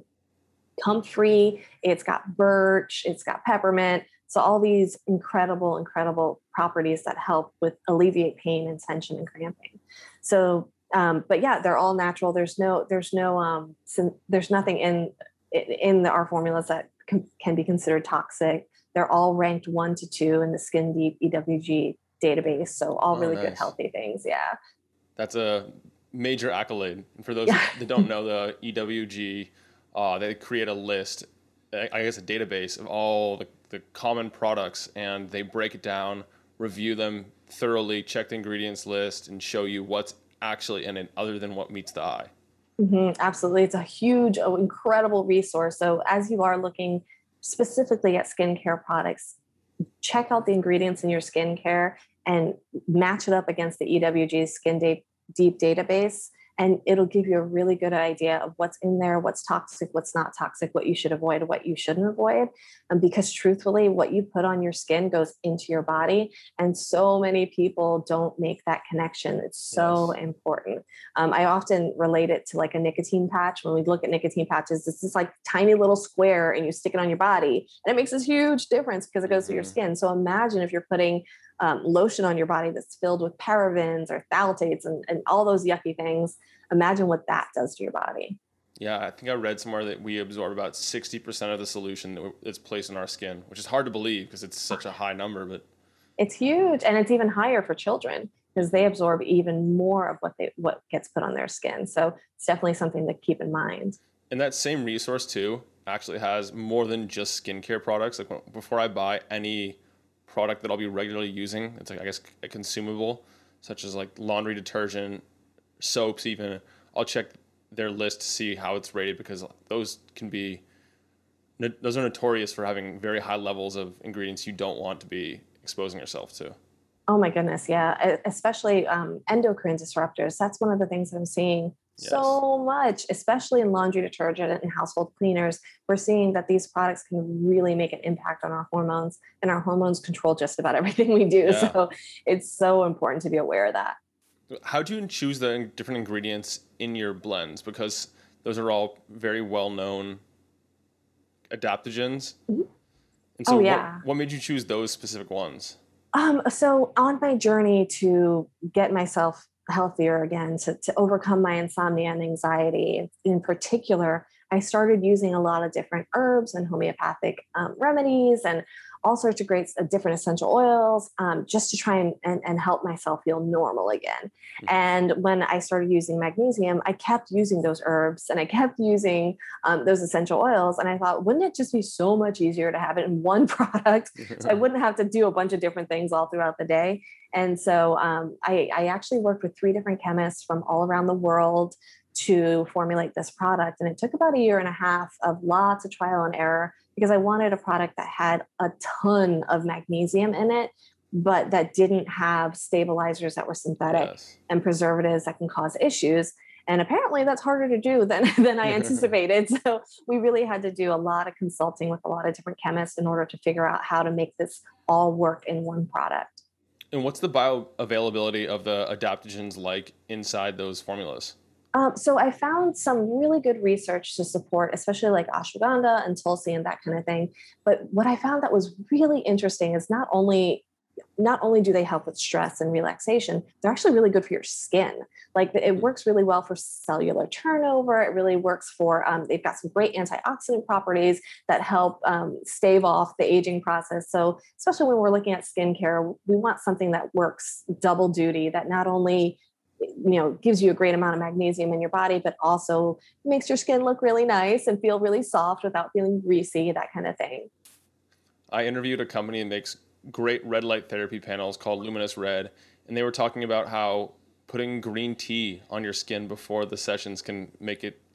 comfrey. It's got birch. It's got peppermint. So all these incredible, incredible properties that help with alleviate pain and tension and cramping. So, um, but yeah, they're all natural. There's no, there's no, um, some, there's nothing in in the, our formulas that can, can be considered toxic. They're all ranked one to two in the Skin Deep E W G database. So all Oh, really nice. good, healthy things. Yeah. That's a major accolade. And for those Yeah. that don't know, the E W G, uh, they create a list, I guess a database of all the, the common products, and they break it down, review them thoroughly, check the ingredients list, and show you what's actually in it other than what meets the eye. Mm-hmm, absolutely. It's a huge, oh, incredible resource. So as you are looking specifically at skincare products, check out the ingredients in your skincare and match it up against the E W G Skin Deep, Deep database. And it'll give you a really good idea of what's in there, what's toxic, what's not toxic, what you should avoid, what you shouldn't avoid. And because truthfully, what you put on your skin goes into your body. And so many people don't make that connection. It's so yes. important. Um, I often relate it to like a nicotine patch. When we look at nicotine patches, it's this like tiny little square and you stick it on your body. And it makes this huge difference because it goes mm-hmm. through your skin. So imagine if you're putting Um, lotion on your body that's filled with parabens or phthalates and, and all those yucky things. Imagine what that does to your body. Yeah, I think I read somewhere that we absorb about sixty percent of the solution that's placed in our skin, which is hard to believe because it's such a high number. But it's huge, and it's even higher for children because they absorb even more of what they what gets put on their skin. So it's definitely something to keep in mind. And that same resource too actually has more than just skincare products. Like when, before I buy any product that I'll be regularly using, it's like I guess a consumable such as like laundry detergent, soaps even, I'll check their list to see how it's rated because those can be those are notorious for having very high levels of ingredients you don't want to be exposing yourself to. Oh my goodness, yeah, especially um, endocrine disruptors. That's one of the things I'm seeing yes. so much, especially in laundry detergent and household cleaners. We're seeing that these products can really make an impact on our hormones, and our hormones control just about everything we do. Yeah. So it's so important to be aware of that. How do you choose the different ingredients in your blends? Because those are all very well-known adaptogens. Mm-hmm. And so oh, yeah. what, what made you choose those specific ones? Um, so on my journey to get myself healthier again, to, to overcome my insomnia and anxiety in particular, I started using a lot of different herbs and homeopathic um, remedies and all sorts of great uh, different essential oils, um, just to try and, and, and help myself feel normal again. Mm-hmm. And when I started using magnesium, I kept using those herbs and I kept using um, those essential oils. And I thought, wouldn't it just be so much easier to have it in one product? So I wouldn't have to do a bunch of different things all throughout the day. And so um, I, I actually worked with three different chemists from all around the world to formulate this product. And it took about a year and a half of lots of trial and error because I wanted a product that had a ton of magnesium in it, but that didn't have stabilizers that were synthetic yes. and preservatives that can cause issues. And apparently that's harder to do than, than I anticipated. So we really had to do a lot of consulting with a lot of different chemists in order to figure out how to make this all work in one product. And what's the bioavailability of the adaptogens like inside those formulas? Um, so I found some really good research to support, especially like ashwagandha and tulsi and that kind of thing. But what I found that was really interesting is not only not only do they help with stress and relaxation, they're actually really good for your skin. Like it works really well for cellular turnover. It really works for, um, they've got some great antioxidant properties that help um, stave off the aging process. So especially when we're looking at skincare, we want something that works double duty, that not only you know, gives you a great amount of magnesium in your body, but also makes your skin look really nice and feel really soft without feeling greasy, that kind of thing. I interviewed a company that makes great red light therapy panels called Luminous Red, and they were talking about how putting green tea on your skin before the sessions can make it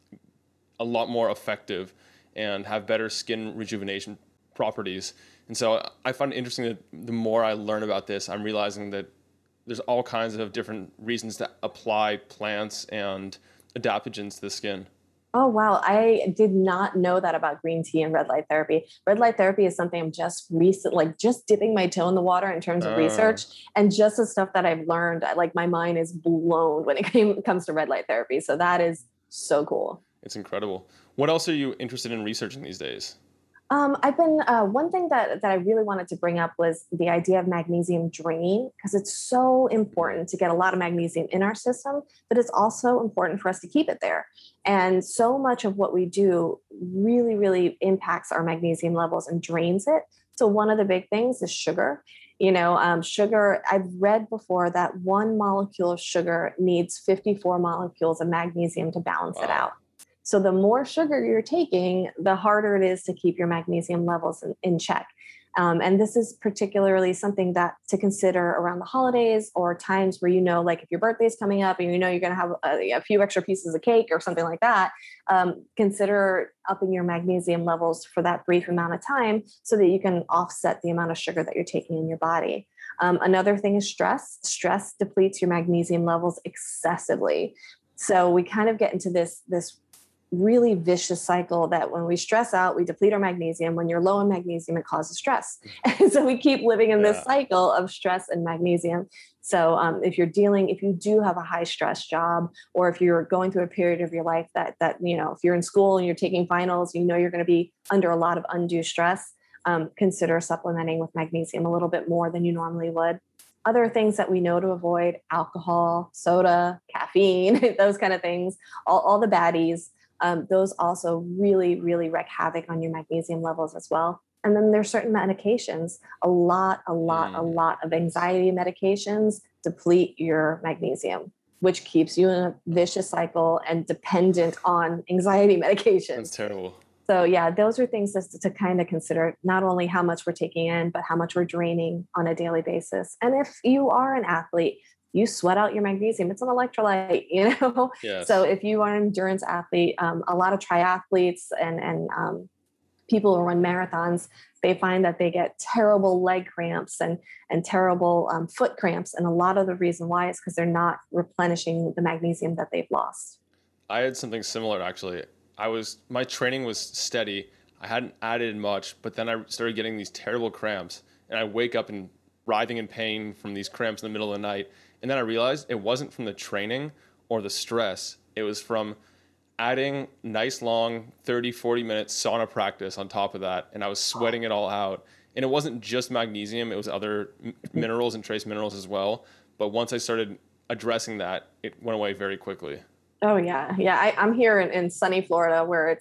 a lot more effective and have better skin rejuvenation properties. And so I find it interesting that the more I learn about this, I'm realizing that there's all kinds of different reasons to apply plants and adaptogens to the skin. Oh, wow. I did not know that about green tea and red light therapy. Red light therapy is something I'm just recent, like just dipping my toe in the water in terms of uh. research, and just the stuff that I've learned, like my mind is blown when it came, comes to red light therapy. So that is so cool. It's incredible. What else are you interested in researching these days? Um, I've been, uh, one thing that, that I really wanted to bring up was the idea of magnesium draining, because it's so important to get a lot of magnesium in our system, but it's also important for us to keep it there. And so much of what we do really, really impacts our magnesium levels and drains it. So one of the big things is sugar. You know, um, sugar, I've read before that one molecule of sugar needs fifty-four molecules of magnesium to balance wow. it out. So the more sugar you're taking, the harder it is to keep your magnesium levels in, in check. Um, and this is particularly something that to consider around the holidays or times where, you know, like if your birthday is coming up and you know you're going to have a, a few extra pieces of cake or something like that, um, consider upping your magnesium levels for that brief amount of time so that you can offset the amount of sugar that you're taking in your body. Um, another thing is stress. Stress depletes your magnesium levels excessively. So we kind of get into this, this really vicious cycle that when we stress out, we deplete our magnesium. When you're low in magnesium, it causes stress. And so we keep living in this yeah. cycle of stress and magnesium. So um, if you're dealing, if you do have a high stress job, or if you're going through a period of your life that, that, you know, if you're in school and you're taking finals, you know, you're going to be under a lot of undue stress, um, consider supplementing with magnesium a little bit more than you normally would. Other things that we know to avoid: alcohol, soda, caffeine, those kind of things, all, all the baddies. Um, those also really, really wreak havoc on your magnesium levels as well. And then there's certain medications, a lot, a lot, mm. a lot of anxiety medications deplete your magnesium, which keeps you in a vicious cycle and dependent on anxiety medications. That's terrible. So yeah, those are things to, to kind of consider, not only how much we're taking in, but how much we're draining on a daily basis. And if you are an athlete, you sweat out your magnesium. It's an electrolyte, you know? Yes. So if you are an endurance athlete, um, a lot of triathletes and, and um, people who run marathons, they find that they get terrible leg cramps and, and terrible um, foot cramps. And a lot of the reason why is because they're not replenishing the magnesium that they've lost. I had something similar, actually. I was, my training was steady. I hadn't added much, but then I started getting these terrible cramps, and I wake up and writhing in pain from these cramps in the middle of the night. And then I realized it wasn't from the training or the stress. It was from adding nice long thirty, forty minutes sauna practice on top of that. And I was sweating it all out. And it wasn't just magnesium. It was other m- minerals and trace minerals as well. But once I started addressing that, it went away very quickly. Oh, yeah. Yeah. I, I'm here in, in sunny Florida where it's,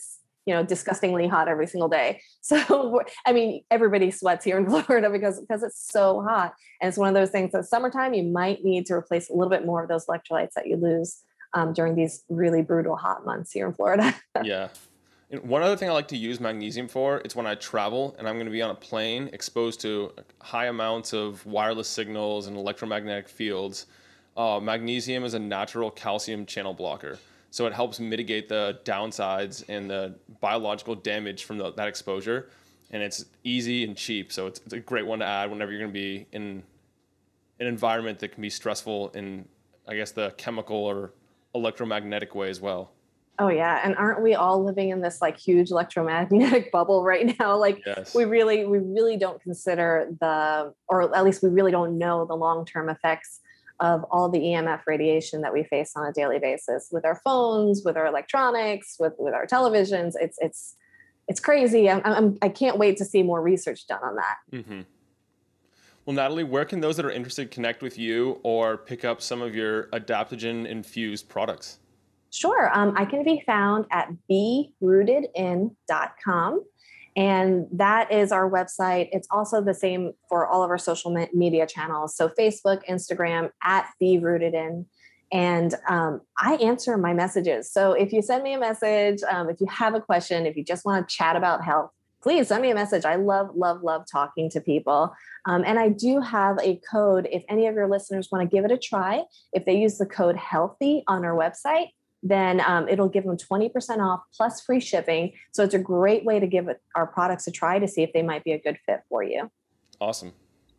you know, disgustingly hot every single day. So, I mean, everybody sweats here in Florida because, because it's so hot. And it's one of those things that summertime, you might need to replace a little bit more of those electrolytes that you lose um, during these really brutal hot months here in Florida. Yeah. And one other thing I like to use magnesium for, it's when I travel and I'm going to be on a plane exposed to high amounts of wireless signals and electromagnetic fields. Uh, magnesium is a natural calcium channel blocker. So it helps mitigate the downsides and the biological damage from the, that exposure. And it's easy and cheap. So it's, it's a great one to add whenever you're going to be in an environment that can be stressful in, I guess, the chemical or electromagnetic way as well. Oh yeah. And aren't we all living in this like huge electromagnetic bubble right now? Like Yes. we really, we really don't consider the, or at least we really don't know the long-term effects of all the E M F radiation that we face on a daily basis with our phones, with our electronics, with, with our televisions. It's, it's, it's crazy. I'm, I'm, I can't wait to see more research done on that. Mm-hmm. Well, Natalie, where can those that are interested connect with you or pick up some of your adaptogen infused products? Sure. Um, I can be found at be rooted in dot com. And that is our website. It's also the same for all of our social media channels. So Facebook, Instagram, at be rooted in. And um, I answer my messages. So if you send me a message, um, if you have a question, if you just want to chat about health, please send me a message. I love, love, love talking to people. Um, and I do have a code. If any of your listeners want to give it a try, if they use the code HEALTHY on our website, then um, it'll give them twenty percent off plus free shipping. So it's a great way to give it, our products a try to see if they might be a good fit for you. Awesome.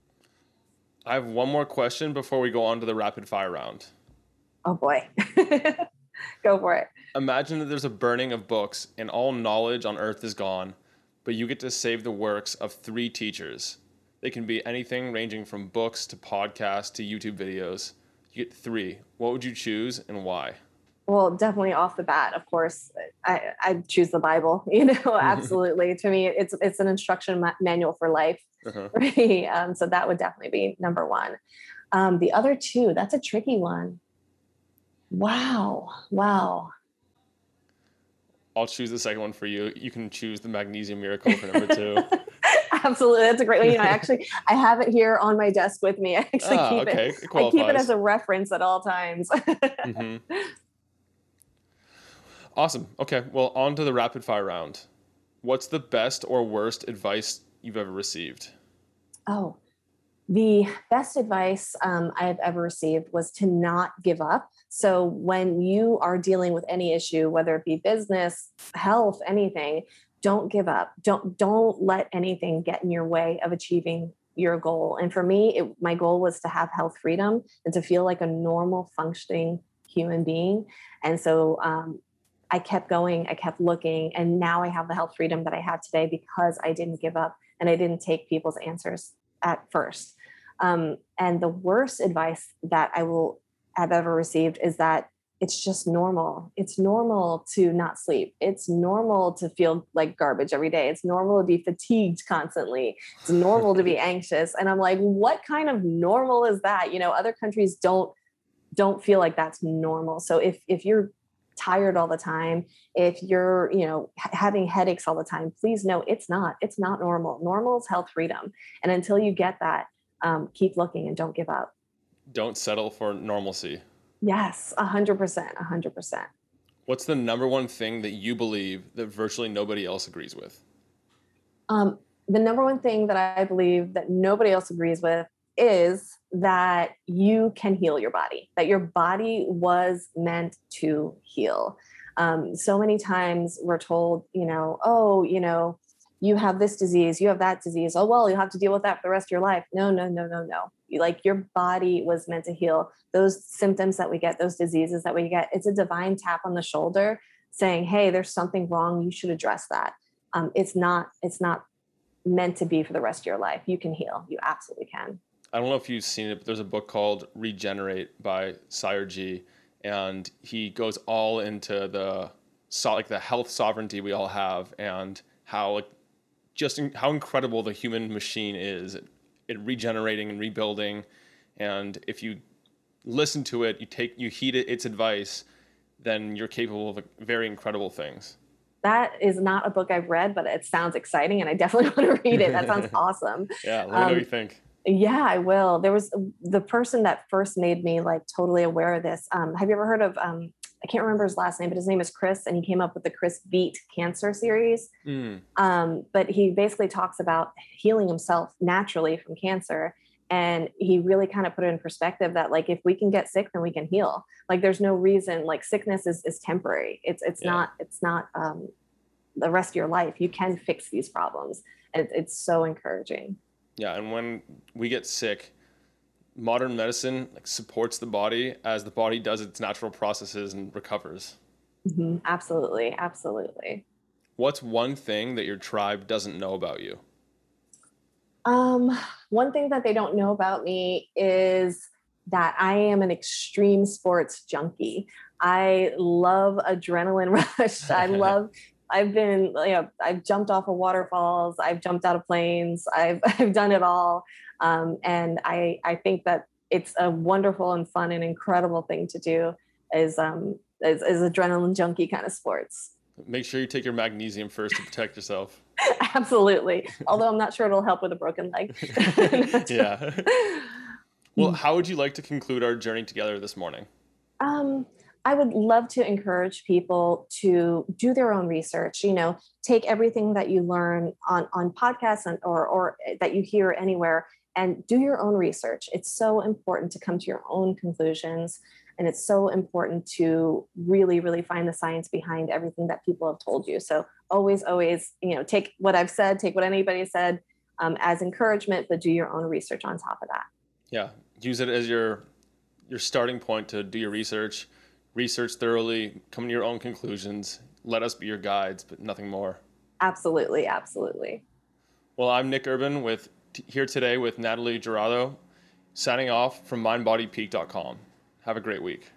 I have one more question before we go on to the rapid fire round. Oh boy. Go for it. Imagine that there's a burning of books and all knowledge on earth is gone, but you get to save the works of three teachers. They can be anything ranging from books to podcasts to YouTube videos. You get three. What would you choose and why? Well, definitely off the bat, of course, I, I choose the Bible, you know, absolutely. To me, it's it's an instruction ma- manual for life, uh-huh. Right? Um, so that would definitely be number one. Um, the other two, that's a tricky one. Wow. Wow. I'll choose the second one for you. You can choose the Magnesium Miracle for number two. Absolutely. That's a great one. You know, actually, I have it here on my desk with me. I actually ah, keep okay. it. It I keep it as a reference at all times. Mm-hmm. Awesome. Okay. Well, on to the rapid fire round. What's the best or worst advice you've ever received? Oh, the best advice um, I've ever received was to not give up. So when you are dealing with any issue, whether it be business, health, anything, don't give up. Don't, don't let anything get in your way of achieving your goal. And for me, it, my goal was to have health freedom and to feel like a normal functioning human being. And so, um, I kept going, I kept looking, and now I have the health freedom that I have today because I didn't give up and I didn't take people's answers at first. Um, and the worst advice that I will have ever received is that it's just normal. It's normal to not sleep. It's normal to feel like garbage every day. It's normal to be fatigued constantly. It's normal to be anxious. And I'm like, what kind of normal is that? You know, other countries don't don't feel like that's normal. So if if you're tired all the time, if you're, you know, having headaches all the time, please know it's not, it's not normal. Normal is health freedom. And until you get that, um, keep looking and don't give up. Don't settle for normalcy. Yes. A hundred percent, a hundred percent. What's the number one thing that you believe that virtually nobody else agrees with? Um, the number one thing that I believe that nobody else agrees with is that you can heal your body, that your body was meant to heal. Um, so many times we're told, you know, oh, you know, you have this disease, you have that disease. Oh, well, you'll have to deal with that for the rest of your life. No, no, no, no, no. You, like your body was meant to heal. Those symptoms that we get, those diseases that we get, it's a divine tap on the shoulder saying, hey, there's something wrong. You should address that. Um, it's not, it's not meant to be for the rest of your life. You can heal. You absolutely can. I don't know if you've seen it, but there's a book called Regenerate by Sayurji, and he goes all into the so, like the health sovereignty we all have and how like just in, how incredible the human machine is at, at regenerating and rebuilding. And if you listen to it, you take you heed it, its advice, then you're capable of very incredible things. That is not a book I've read, but it sounds exciting and I definitely want to read it. That sounds awesome. Yeah, let me um, know what you think. Yeah, I will. There was the person that first made me like totally aware of this. Um, have you ever heard of, um, I can't remember his last name, but his name is Chris, and he came up with the Chris Beat Cancer series. Mm. Um, but he basically talks about healing himself naturally from cancer. And he really kind of put it in perspective that like, if we can get sick, then we can heal. Like there's no reason, like sickness is, is temporary. It's, it's yeah. not, it's not um, the rest of your life. You can fix these problems. And it's, it's so encouraging. Yeah. And when we get sick, modern medicine like supports the body as the body does its natural processes and recovers. Mm-hmm. Absolutely. Absolutely. What's one thing that your tribe doesn't know about you? Um, one thing that they don't know about me is that I am an extreme sports junkie. I love adrenaline rush. I love, I've been, you know, I've jumped off of waterfalls. I've jumped out of planes. I've, I've done it all. Um, and I, I think that it's a wonderful and fun and incredible thing to do is, um, is, is adrenaline junkie kind of sports. Make sure you take your magnesium first to protect yourself. Absolutely. Although I'm not sure it'll help with a broken leg. Yeah. Well, how would you like to conclude our journey together this morning? Um, I would love to encourage people to do their own research, you know, take everything that you learn on, on podcasts and, or, or that you hear anywhere and do your own research. It's so important to come to your own conclusions. And it's so important to really, really find the science behind everything that people have told you. So always, always, you know, take what I've said, take what anybody said um, as encouragement, but do your own research on top of that. Yeah. Use it as your, your starting point to do your research, research thoroughly, come to your own conclusions. Let us be your guides, but nothing more. Absolutely. Absolutely. Well, I'm Nick Urban with t- here today with Natalie Gerardo, signing off from mind body peak dot com. Have a great week.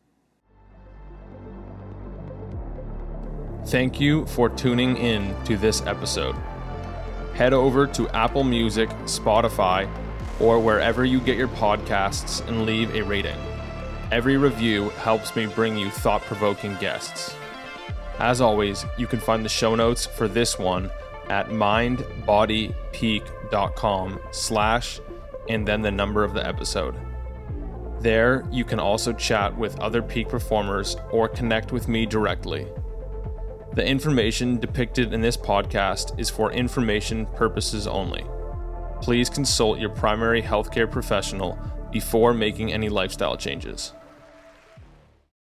Thank you for tuning in to this episode. Head over to Apple Music, Spotify, or wherever you get your podcasts and leave a rating. Every review helps me bring you thought-provoking guests. As always, you can find the show notes for this one at mind body peak dot com slash and then the number of the episode. There, you can also chat with other peak performers or connect with me directly. The information depicted in this podcast is for information purposes only. Please consult your primary healthcare professional before making any lifestyle changes.